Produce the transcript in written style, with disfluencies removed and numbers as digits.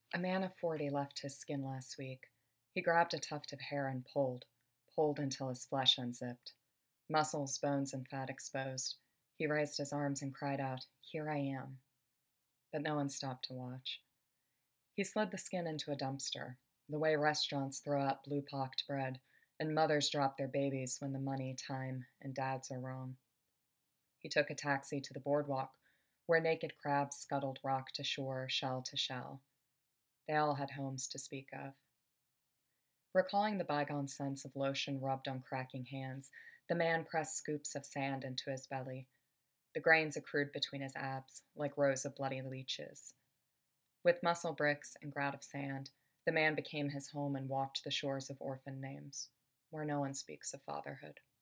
A man of 40 left his skin last week. He grabbed a tuft of hair and pulled until his flesh unzipped. Muscles, bones, and fat exposed. He raised his arms and cried out, "Here I am." But no one stopped to watch. He slid the skin into a dumpster, the way restaurants throw out blue-pocked bread, and mothers drop their babies when the money, time, and dads are wrong. He took a taxi to the boardwalk, where naked crabs scuttled rock to shore, shell to shell. They all had homes to speak of. Recalling the bygone sense of lotion rubbed on cracking hands, the man pressed scoops of sand into his belly. The grains accrued between his abs, like rows of bloody leeches. With muscle bricks and grout of sand, the man became his home and walked the shores of orphan names, where no one speaks of fatherhood.